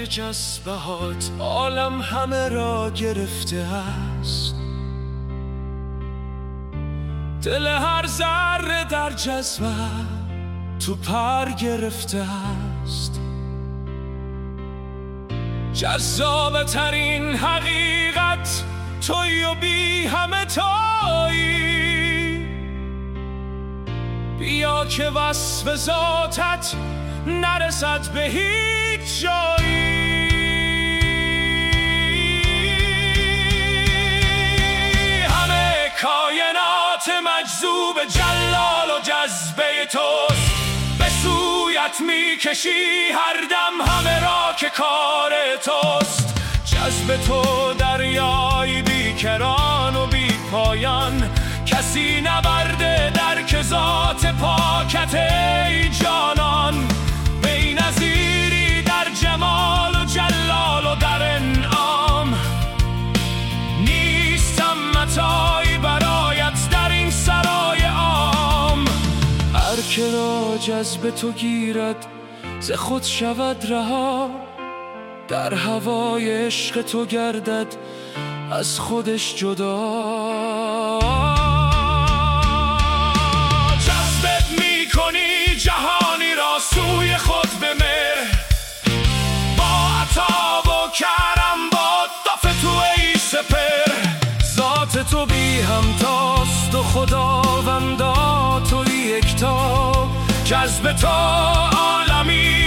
جذبهات عالم همه را گرفته است، دل هر ذره در جذبه تو پر گرفته است. جذاب ترین حقیقت توی و بی همه تایی، بیا که وصف ذاتت نرسد به هیچ جایی. همه کائنات مجذوب جلال و جذبه توست، به سویت میکشی هر دم همه را که کار توست. جذب تو دریای بیکران و بی پایان، کسی نبرده درک ذات پاکت ای جانان. بی نظیری در جمال و جلال و در انعام، نیستم متاعی برایت در این سرای عام. هر که را جذب تو گیرد ز خود شود رها، در هوای عشق تو گردد از خودش جدا. جذبت میکنی جهانی را سوی خود بمر، با عطا و کرم با دف تو ای سپر. ذات تو بی همتاست و خداوندا توی یکتا، جذب تو عالمی